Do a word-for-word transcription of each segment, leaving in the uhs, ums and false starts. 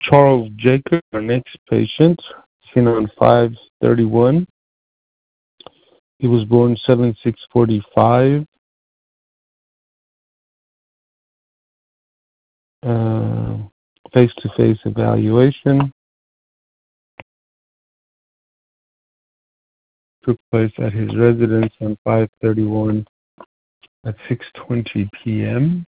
Charles Jacob, our next patient, seen on five thirty-one. He was born seven six forty-five. Uh, face-to-face evaluation took place at his residence on five thirty-one at six twenty p.m.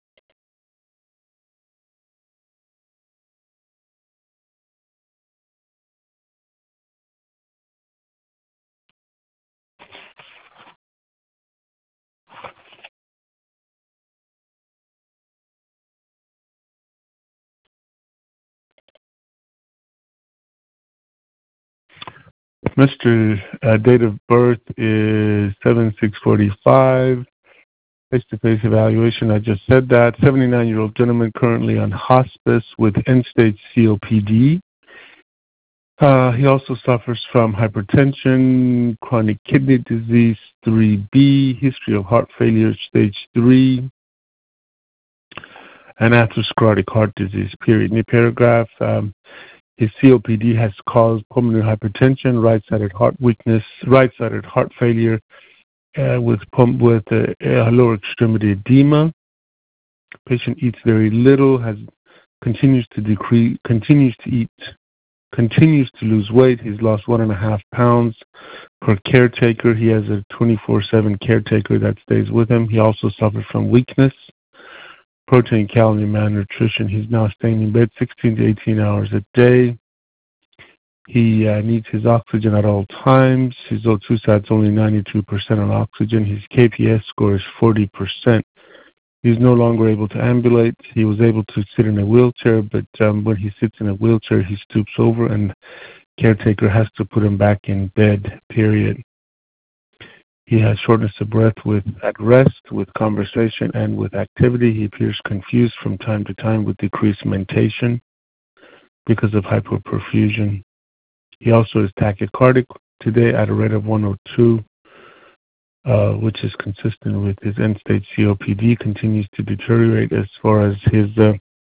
Mister Uh, date of birth is seven six forty-five. Face-to-face evaluation, I just said that. seventy-nine-year-old gentleman currently on hospice with end-stage C O P D. Uh, he also suffers from hypertension, chronic kidney disease three B, history of heart failure stage three, and atherosclerotic heart disease, period. In the paragraph, um, his C O P D has caused pulmonary hypertension, right-sided heart weakness, right-sided heart failure, uh, with pump with uh, uh, lower extremity edema. Patient eats very little, has continues to decrease, continues to eat, continues to lose weight. He's lost one and a half pounds per caretaker. He has a twenty-four seven caretaker that stays with him. He also suffered from weakness, protein, calorie malnutrition. He's now staying in bed sixteen to eighteen hours a day. He uh, needs his oxygen at all times. His O two sat's only ninety-two percent on oxygen. His K P S score is forty percent. He's no longer able to ambulate. He was able to sit in a wheelchair, but um, when he sits in a wheelchair, he stoops over and caretaker has to put him back in bed, period. He has shortness of breath with at rest, with conversation, and with activity. He appears confused from time to time with decreased mentation because of hypoperfusion. He also is tachycardic today at a rate of one oh two, uh, which is consistent with his end-stage C O P D. Continues to deteriorate as far as his uh,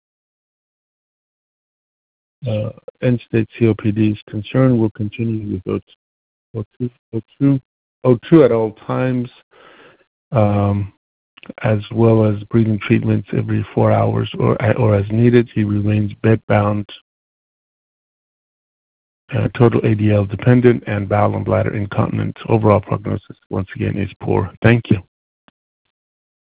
uh, end-stage C O P D is concerned. Will continue with O two, O two, O two at all times, um, as well as breathing treatments every four hours or or as needed. He remains bedbound. Uh, total A D L dependent and bowel and bladder incontinent. Overall prognosis, once again, is poor. Thank you.